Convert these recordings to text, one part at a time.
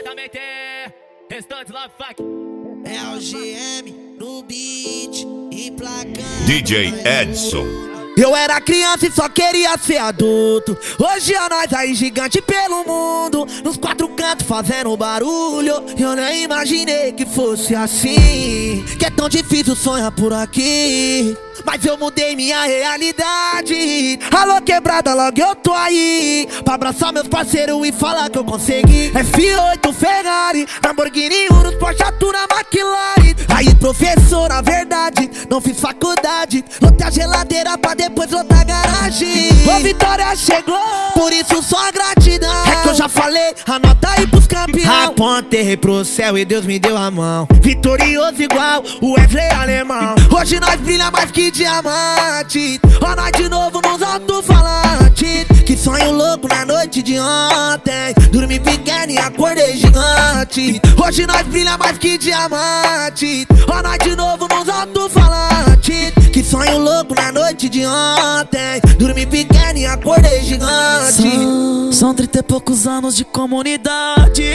diretamente, restante Love Fuck. É o GM no beat, emplacando DJ Edson. Eu era criança e só queria ser adulto. Hoje é nós aí gigante pelo mundo, nos quatro cantos fazendo barulho. Eu nem imaginei que fosse assim, que é tão difícil sonhar por aqui. Mas eu mudei minha realidade. Alô quebrada, logo eu tô aí pra abraçar meus parceiros e falar que eu consegui. F8 Ferrari, Lamborghini, Urus, Porsche, Tuna, McLaren. Aí professor, na verdade, não fiz faculdade. Lotei a geladeira pra depois lotar a garagem. A vitória chegou, por isso só gratidão. É que eu já falei, anota aí pros campeões. Apontei pro céu e Deus me deu a mão. Vitorioso igual o Wesley alemão. Hoje nós brilha mais que diamante. Ó nós de novo nos alto-falantes. Que sonho louco na noite de ontem. Dormi pequeno e acordei gigante. Hoje nós brilha mais que diamante. Ó nós de novo nos alto-falantes. Que sonho louco na noite de ontem. Dormi pequeno e acordei gigante. São 30 e poucos anos de comunidade.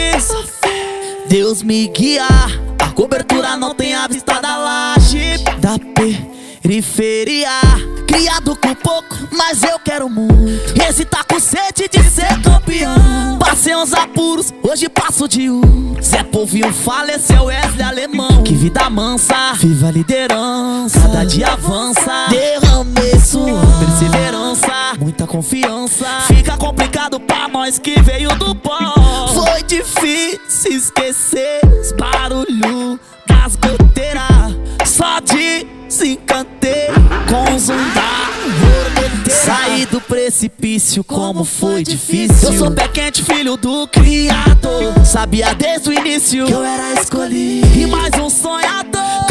Deus me guia. A cobertura não tem a vista da laje, da periferia. Criado com pouco, mas eu quero muito. Esse tá com sede de ser campeão. Passei uns apuros, hoje passo de Zé Povinho faleceu, Wesley alemão. Que vida mansa, viva a liderança. Cada dia avança, derramei suor, perseverança, muita confiança. Fica complicado pra nós que veio do pó. Foi difícil esquecer os barulhos das goteiras. Só desencantei com o zoom da borboleteira. Saí do precipício, como foi difícil. Eu sou pé quente, filho do Criador. Sabia desde o início que eu era escolhido. E mais um sonhador,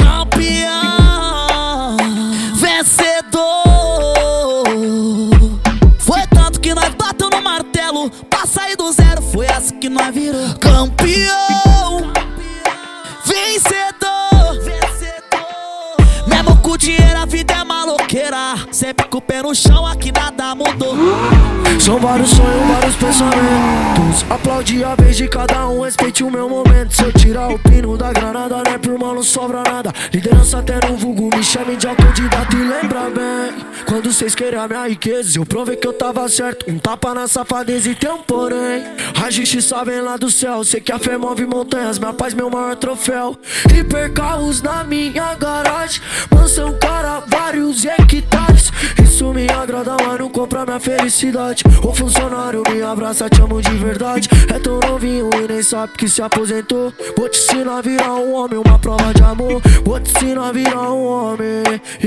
campeão, vencedor. Foi tanto que nós bateu no martelo pra sair do zero. Foi assim que nós virou campeão, vencedor. Mesmo com dinheiro a vida é maloqueira. Sempre com o pé no chão, aqui nada mudou. São vários sonhos, vários pensamentos. Aplaude a vez de cada um, respeite o meu momento. Se eu tirar o pino da granada, né, por mal não sobra nada. Liderança até no vulgo, me chame de autodidata e lembra bem. Quando vocês querem a minha riqueza, eu provei que eu tava certo. Um tapa na safadeza e tem um porém. A justiça vem lá do céu, sei que a fé move montanhas. Minha paz, meu maior troféu. Hipercarros na minha garagem, mansão, cara, vários hectares. Isso me agrada, mas não compra minha felicidade. O funcionário me abraça, te amo de verdade. É tão novinho e nem sabe que se aposentou. Vou te ensinar a virar um homem, uma prova de amor. Vou te ensinar a virar um homem,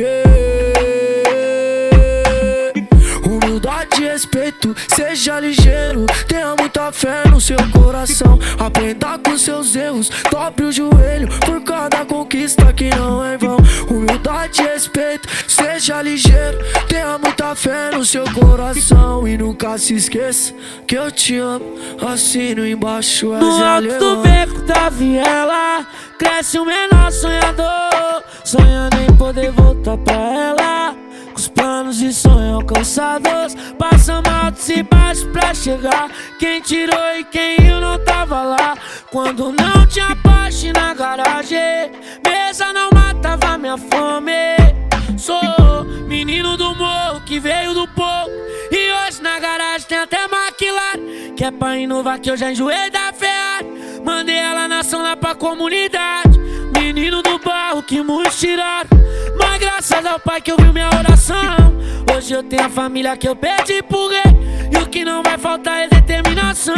Humildade e respeito, seja ligeiro. Tenha muita fé no seu coração. Aprenda com seus erros, dobre o joelho por cada conquista que não é em vão. Humildade e respeito, seja ligeiro. Tenha muita fé no seu coração. E nunca se esqueça que eu te amo. Assino embaixo, no alto do beco da viela cresce o menor sonhador, sonhando em poder voltar pra ela. Com os planos e sonhos alcançados, passamos altos e baixos pra chegar. Quem tirou e quem eu não tava lá. Quando não tinha Porsche na garagem, mesa não matava minha fome. Sou menino do morro que veio do pouco, e hoje na garagem tem até McLaren. Que é pra inovar que eu já enjoei da Ferrari. Mandei ela na ação lá pra comunidade. Menino do barro que muitos tiraram, mas graças ao pai que ouviu minha oração. Hoje eu tenho a família que eu pedi pro rei. E o que não vai faltar é determinação.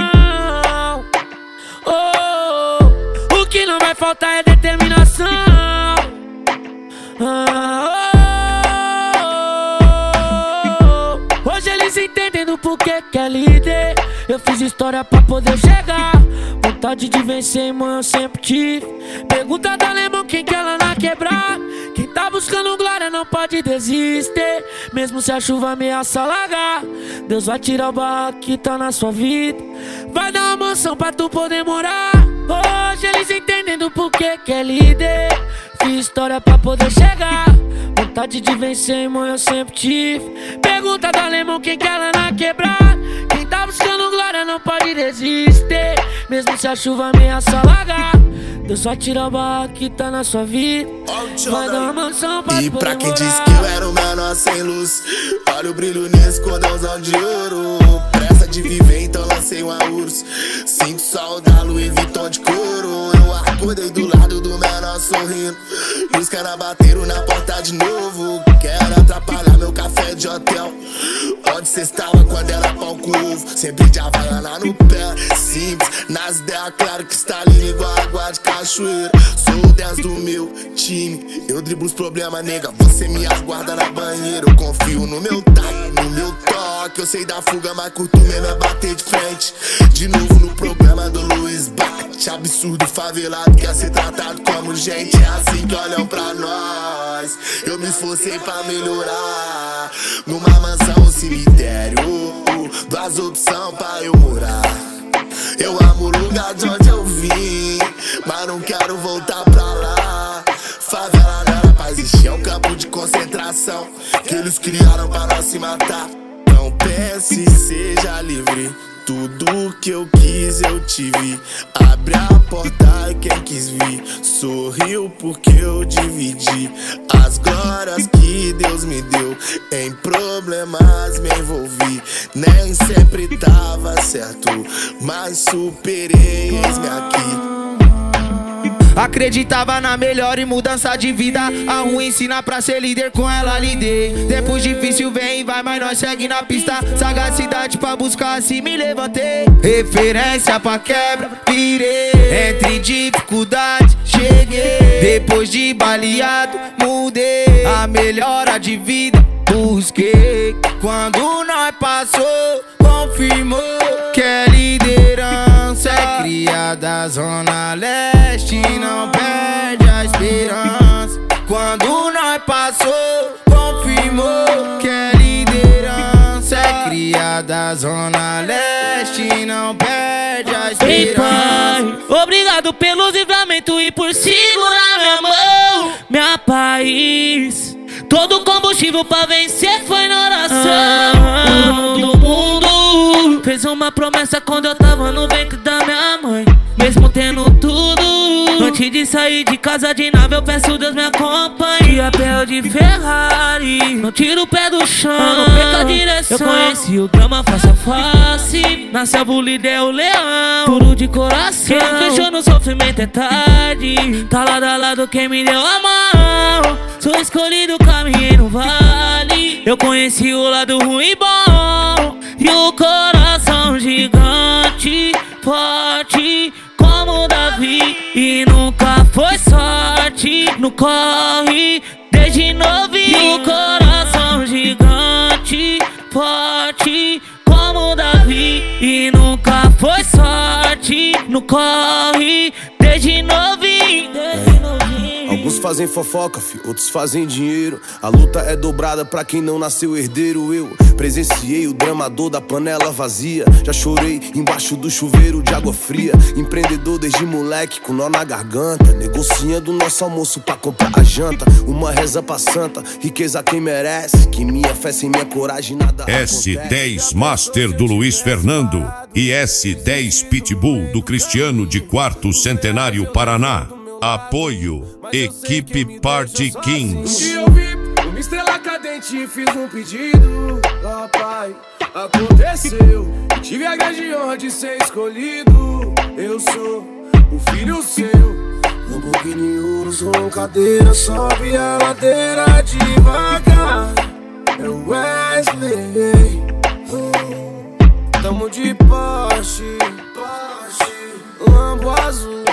Oh, o que não vai faltar é determinação. Hoje eles entendem do porquê que é líder. Eu fiz história pra poder chegar. Vontade de vencer, mãe, eu sempre tive. Pergunta da alemão quem quer lá na quebrada. Quem tá buscando glória não pode desistir, mesmo se a chuva ameaça alagar. Deus vai tirar o barraco que tá na sua vida, vai dar uma mansão pra tu poder morar. Hoje eles entendem do porquê que é líder. Fiz história pra poder chegar. Vontade de vencer, mãe, eu sempre tive. Pergunta do alemão quem quer lá na quebrada. Quem tá buscando glória não pode desistir, mesmo se a chuva ameaça alagar. Deus só tira a barra que tá na sua vida. Vai dar uma mansão pra E pra quem disse que eu era o menor sem luz, olha o brilho nesse cordãozão de ouro. Pressa de viver, então lancei uma urso. Sinto sol da Louis Vuitton de couro. Eu acordei do lado do menor sorrindo, e os caras bateram na porta de novo. Quero atrapalhar meu café de hotel. Onde cê estava quando era pão com ovo? Sempre de Havaiana no pé. Simples, nas ideias, claro que está lindo igual água de cachoeira. Sou o 10 do meu time, eu driblo os problemas, nega. Você me aguarda na banheira. Eu confio no meu time, no meu toque. Eu sei da fuga, mas curto mesmo é bater de frente. De novo no programa do Luiz Bate. Absurdo, favelado, quer ser tratado como gente. É assim que olham pra nós. Eu me esforcei pra melhorar. Numa mansão ou cemitério, duas opções pra eu morar. Eu amo o lugar de onde eu vim, mas não quero voltar pra lá. Favela não era pra existir, é um campo de concentração que eles criaram pra nós se matar. Não pense e seja livre, tudo que eu quis eu tive. Abre a porta e quem quis vir sorriu porque eu dividi as glórias que Deus me deu. Em problemas me envolvi, nem sempre tava certo, mas superei, eis-me aqui. Acreditava na melhor e mudança de vida. A ruim ensina pra ser líder, com ela lidei. Tempos difícil vem e vai, mas nós segue na pista. Sagacidade pra buscar, assim me levantei. Referência pra quebra, virei. Entre dificuldades, cheguei. Depois de baleado, mudei. A melhora de vida, busquei. Quando nós passou, confirmou que é liderança. É cria da Zona Leste, não perde a esperança. Quando nós passou, confirmou que é liderança. É cria da Zona Leste, não perde a esperança. Ei, pai, obrigado pelos livramentos e por segurar minha mão. Minha paz, todo combustível pra vencer foi na oração. Do mundo fez uma promessa quando eu tava no ventre da minha mãe. Mesmo tendo tudo, antes de sair de casa de nave, eu peço Deus me acompanhe. De pé ou de Ferrari, não tiro o pé do chão, não perca a direção. Eu conheci o drama face a face, na selva o líder é o leão, puro de coração. Quem não fechou no sofrimento é tarde, tá lado a lado quem me deu a mão. Sou escolhido, caminhei no vale. Eu conheci o lado ruim e bom, e o coração gigante, forte como Davi. E nunca foi sorte no corre, desde novinho. E o coração gigante, forte como Davi. E nunca foi sorte no corre, desde novinho. Alguns fazem fofoca, outros fazem dinheiro. A luta é dobrada pra quem não nasceu herdeiro. Eu presenciei o dramador da panela vazia. Já chorei embaixo do chuveiro de água fria. Empreendedor desde moleque com nó na garganta, negociando nosso almoço pra comprar a janta. Uma reza pra santa, riqueza quem merece. Que minha fé sem minha coragem nada S10 Master do Luiz Fernando e S10 Pitbull do Cristiano de 4º Centenário Paraná. Apoio Equipe Party Kings. Um dia eu vi uma estrela cadente e fiz um pedido. Ó pai, aconteceu. Tive a grande honra de ser escolhido. Eu sou o filho seu. Lamborghini Urus com cadeira, sobe a ladeira devagar. É o Wesley. Tamo de Porsche, Lambo azul.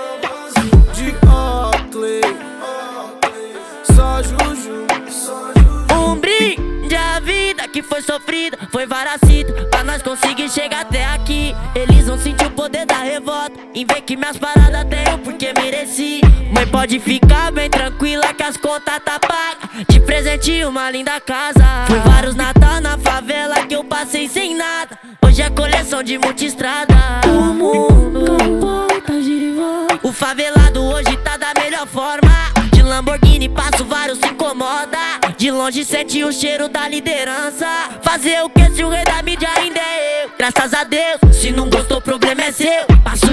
Só Juju. Um brinde à vida que foi sofrida, foi varacida pra nós conseguir chegar até aqui. Eles vão sentir o poder da revolta em ver que minhas paradas tenho porque mereci. Mãe, pode ficar bem tranquila que as contas tá pagas. De presente uma linda casa. Foi vários Natal na favela que eu passei sem nada. Hoje é coleção de multistrada. O mundo capota, gira. O favelado hoje tá da melhor forma. De Lamborghini passo vários se incomoda. De longe sente o cheiro da liderança. Fazer o que se o rei da mídia ainda é eu? Graças a Deus, se não gostou o problema é seu. Passo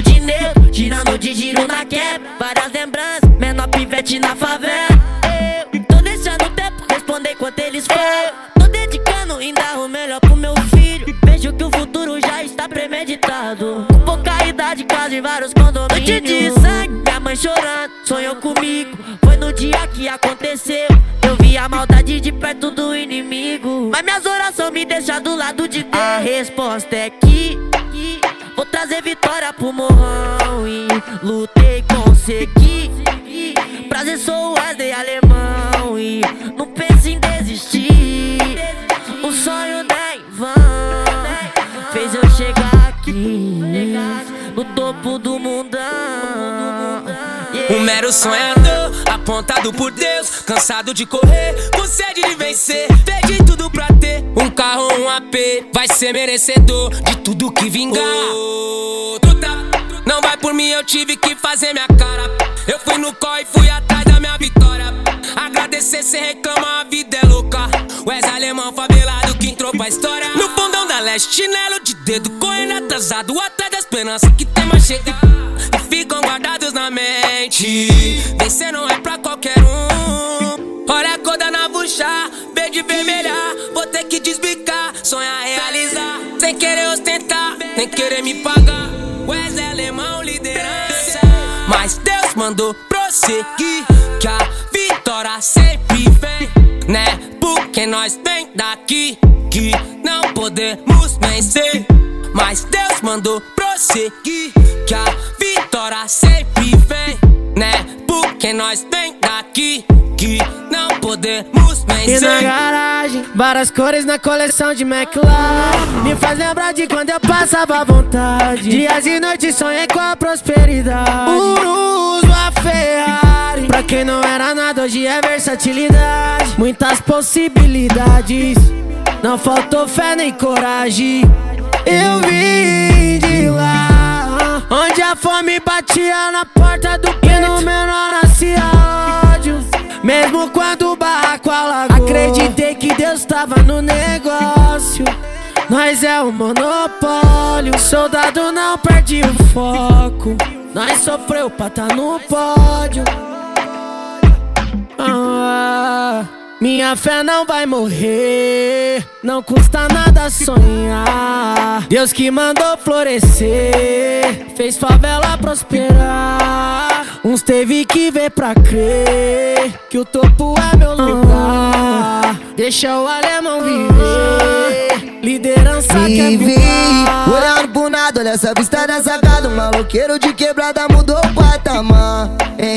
giro na quebra, várias lembranças, menor pivete na favela. Eu tô deixando o tempo responder enquanto eles falam. Tô dedicando ainda o melhor pro meu filho. Vejo que o futuro já está premeditado. Com pouca idade, casa em vários condomínios. Noite de sangue, minha mãe chorando, sonhou comigo. Foi no dia que aconteceu. Eu vi a maldade de perto do inimigo. Mas minhas orações me deixam do lado de Deus. A resposta é que vou trazer vitória pro morrão. E lutei, consegui. Prazer, sou Wesley Alemão. E não pense em desistir. O sonho não é em vão. Fez eu chegar aqui no topo do mundão. Um mero sonhador, apontado por Deus, cansado de correr, com sede de vencer. Perdi tudo pra ter um carro, um AP. Vai ser merecedor de tudo que vingar. Não vai por mim, eu tive que fazer minha cara. Eu fui no corre e fui atrás da minha vitória. Agradecer, cê reclama, a vida é louca. Wesley Alemão favelado que entrou pra história. No fundão da leste, chinelo de dedo, correndo atrasado, atrás da esperança que tem mais chega. E ficam guardados na mente. Vencer não é pra qualquer um. Olha a cor da navuxa, verde vermelha. Vou ter que desbicar, sonhar, realizar. Sem querer ostentar, nem querer me pagar. Wesley Alemão, liderança. Mas Deus mandou prosseguir, que a vitória sempre vem, né? Porque nós vem daqui, que não podemos vencer. Mas Deus mandou prosseguir, que a vitória sempre vem, né? Porque nós vem daqui, que não podemos vencer. E na garagem, várias cores na coleção de McLaren. Me faz lembrar de quando eu passava à vontade. Dias e noites sonhei com a prosperidade. Urus, uma Ferrari. Pra quem não era nada, hoje é versatilidade. Muitas possibilidades, não faltou fé nem coragem. Eu vim de lá, onde a fome batia na porta do peito e no menor nascia ódio. Mesmo quando o barraco alagou, acreditei que Deus tava no negócio. Nós é um monopólio, soldado não perde o foco. Nós sofreu pra tá no pódio. Minha fé não vai morrer, não custa nada sonhar. Deus que mandou florescer, fez favela prosperar. Uns teve que ver pra crer que o topo é meu lugar. Deixa o alemão viver, liderança quer voar. Olhando pro nada, olha essa vista da sacada. Um maloqueiro de quebrada mudou o patamar.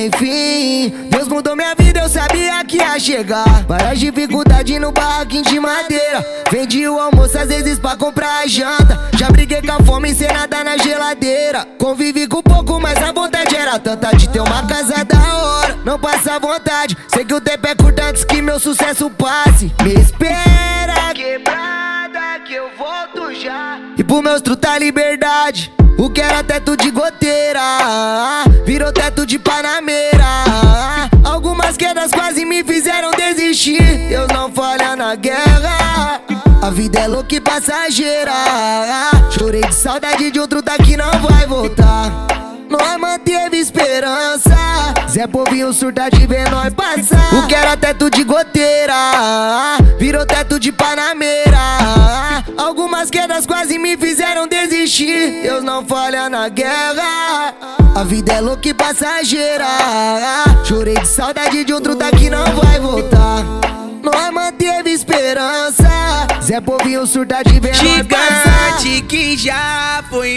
Enfim, Deus mudou minha vida, eu sabia que ia chegar. Várias dificuldades no barraquinho de madeira. Vendi o almoço às vezes pra comprar a janta. Já briguei com a fome sem nada na geladeira. Convivi com pouco, mas a vontade era tanta de ter uma casa da hora. Não passa vontade, sei que o tempo é curto antes que meu sucesso passe. Me espera, quebrada, que eu volto já. E pro meus truta liberdade, o que era teto de goteira virou teto de panameira. Algumas quedas quase me fizeram desistir. Deus não falha na guerra, a vida é louca e passageira. Chorei de saudade de um truta que não vai voltar. Nós manteve esperança, Zé Povinho surta de ver nós passar. O que era teto de goteira virou teto de panameira. Algumas quedas quase me fizeram desistir. Deus não falha na guerra, a vida é louca e passageira. Chorei de saudade de um truta que não vai voltar. Nós manteve esperança, Zé Povinho surta de ver nós passar. Gigante que já foi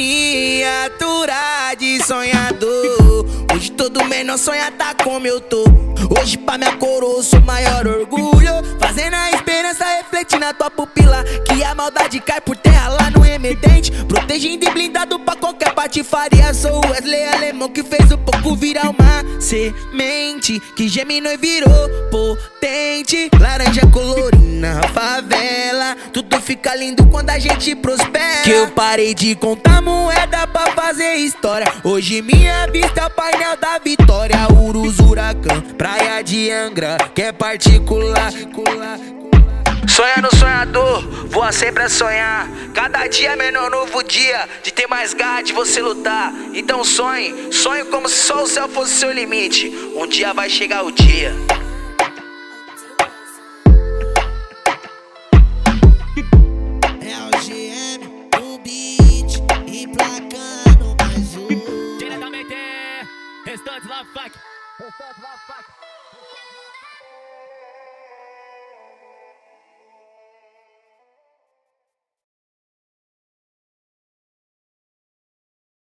miniatura de sonhador. Hoje todo menor sonha tá como eu tô. Hoje pra minha coroa eu sou maior orgulho. Fazendo a esperança refletir na tua pupila, que a maldade cai por terra lá no emergente. Protegendo e blindado pra qualquer patifaria. Sou o Wesley Alemão que fez o pouco virar uma semente que germinou e virou potente. Laranja colorina, favela, tudo fica lindo quando a gente prospera. Que eu parei de contar moeda pra fazer história. Hoje minha vista é o painel da vitória. Urus, Huracão, praia de Angra, que é particular. Sonhando sonhador, voa sempre a sonhar. Cada dia é menor novo dia, de ter mais garra, de você lutar. Então sonhe, sonhe como se só o céu fosse seu limite. Um dia vai chegar o dia. É o GM, o beat, emplacando mais um. Diretamente, Restante Love Funk.